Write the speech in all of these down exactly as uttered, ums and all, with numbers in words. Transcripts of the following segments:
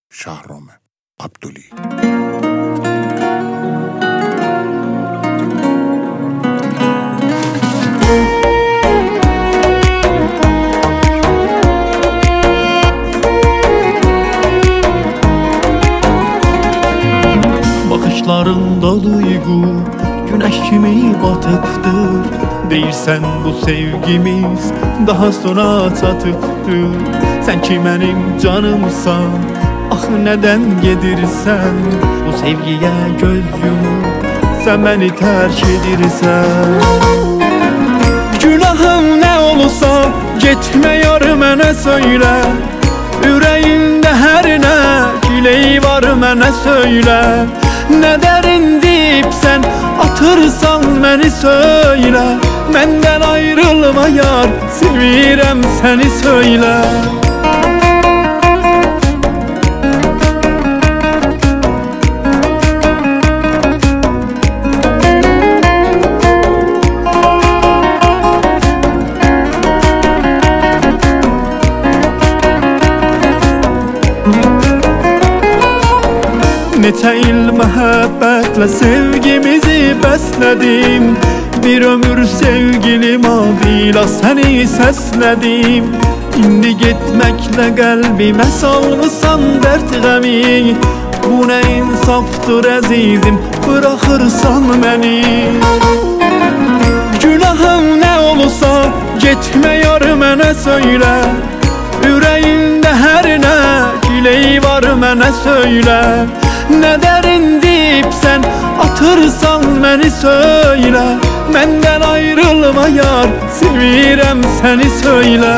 Şahrome Abduli. Bakışlarında duygu güneş kimi batıptır. Deyirsən bu sevgimiz daha sonra çatıbdır. Sen ki benim canımsan, ah neden gedirsən? Bu sevgiye göz yumup sen beni terk edirsən. Günahım ne olursa gitme yar mənə söylə. Ürəyində hər nə güleyi var mənə söylə. Ne derin deyip sen atırsan beni söyle. Menden ayrılma yar, sevirem seni söyle. Neçə il məhəbbətlə sevgimizi bəslədim. Bir ömür sevgilim adıyla səni səslədim. İndi getməklə qəlbimə salmısan dərd qəmi. Bu nə insafdır əzizim, bıraxırsan məni. Günahım nə olursa getmə yar mənə söylə. Ürəyində hər nə güleyi var mənə söylə. Ne derin deyip sen atırsan beni söyle. Menden ayrılma yar, sevirem seni söyle.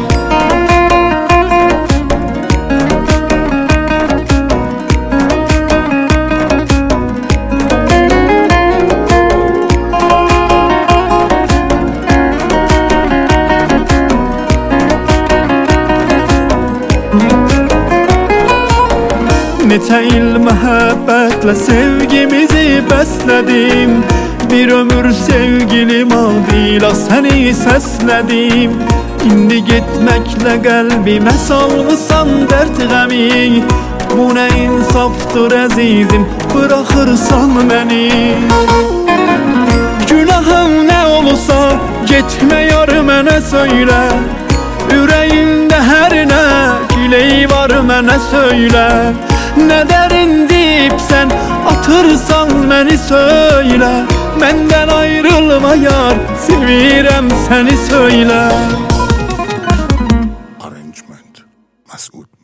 Neçə il məhəbbətlə sevgimizi bəslədim. Bir ömür sevgilim adıyla səni səslədim. İndi getməklə qəlbimə salmısan dərd qəmi. Bu nə insafdır əzizim, bıraxırsan məni. Günahım nə olursa getmə yar mənə söylə. Ürəyində hər nə güleyi var mənə söylə. Ne derin deyip sen atırsan beni söyle. Menden ayrılma yar, sevirem seni söyle. Arrangement Mesut